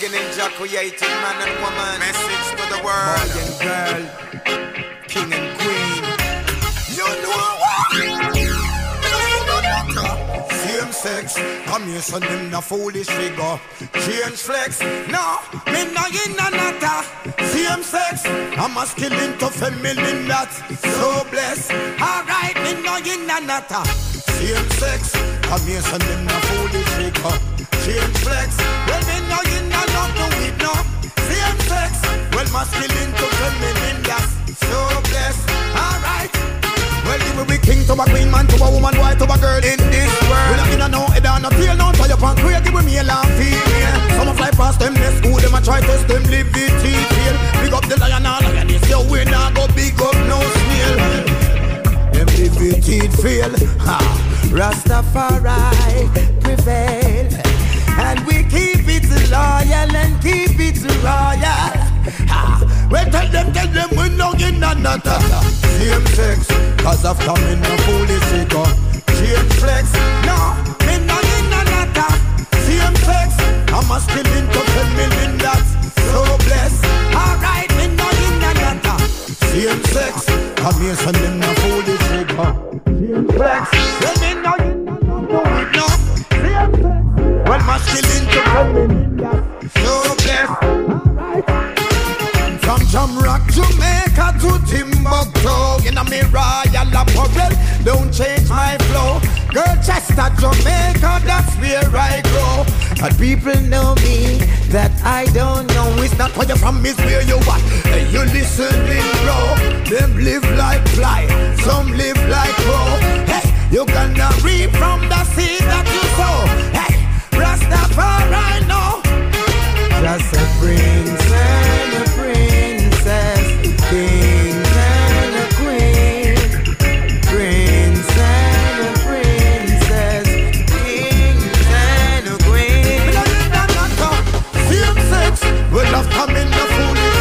beginning, Jah created man and woman. Message to the world. Boy and girl, king and queen. You know what? Same sex, come here, son, them na foolish figure. Change flex, no, me no in a natta. Same sex, I'm masculine to feminine, that's so blessed. Alright, me no in a natta. Same sex, come here, son, them na foolish figure. Change flex, well, me no in a love to it, no. Same sex, well, masculine to feminine, that's so blessed. Alright. Well, you will be king to a queen, man to a woman, boy to a girl in this world. We not in a no head and no tail, no tie up and create, give me male and female. Some a fly past them, they school them, a try test them, live it, feel. Big up the lion and lioness, yo, we not go big up no snail. Them live it, feel. Ha, Rastafari prevail. And we keep it loyal and keep it royal. Ha, well, tell them we no in another. Same sex, cause after me no foolish figure. Change flex, no, me no in another. Same sex, I'm masculine to feminine, that's so blessed. Alright, me no in another. Same sex, come here, son, them no foolish figure. Change flex, well, me no in another. No, same sex, well, masculine to feminine, that's so blessed. Alright. From Jamrock, Jamaica to Timbuktu, in a me royal apparel, don't change my flow. Girl, Chester, Jamaica, that's where I grow. But people know me, that I don't know. It's not where you're from, it's where you are. Hey, you listening, bro. Them live like fly, some live like crow. Hey, you gonna reap from the seed that you sow. Hey, Rastafari, no. Just a prince and a princess, king and a queen, prince and a princess, king and a queen. We don't need that not same sex, we love coming the foolish.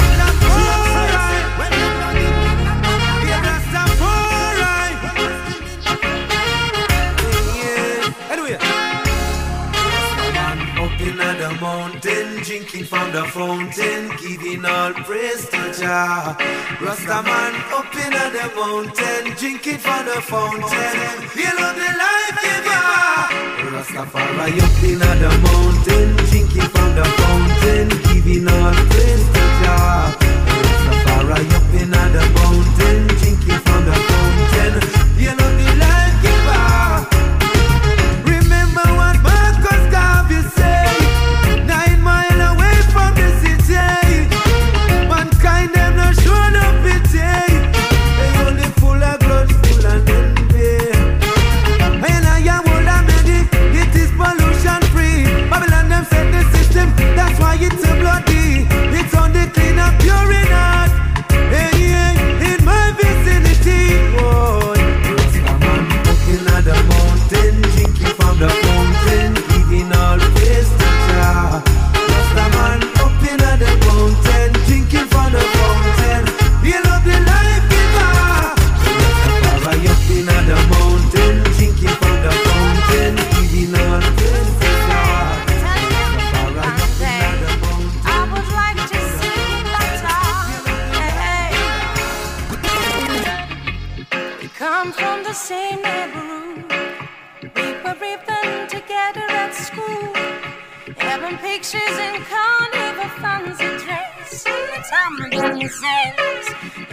Mountain, drinking from the fountain, giving all praise to Jah. Rastaman up in the mountain, drinking from the fountain, you love the life giver. Rastafari up in the mountain, drinking from the fountain, giving all praise to Jah. Rastafari up in the mountain, drinking from the fountain, you love the life giver. Remember what Marcus Garvey said. Mankind them no show no pity. They only full of blood, full of envy. And I am all I made it is pollution free. Babylon them set the system, that's why it's a bloody. It's on the clean and pure in heart. Hey, hey, in my vicinity, boy. Rastaman walking at the mountain, drinking from the fountain, giving all praise to Jah. Rastaman up in the mountain, drinking from the fountain, you love the life giver. Rastafari up in the mountain, drinking from the fountain, giving all praise to God. Rastafari up in the mountain. I would like to see it better. We come from the same neighborhood. We were even together at school. Having pictures in carnival fancy dress. In the time of the says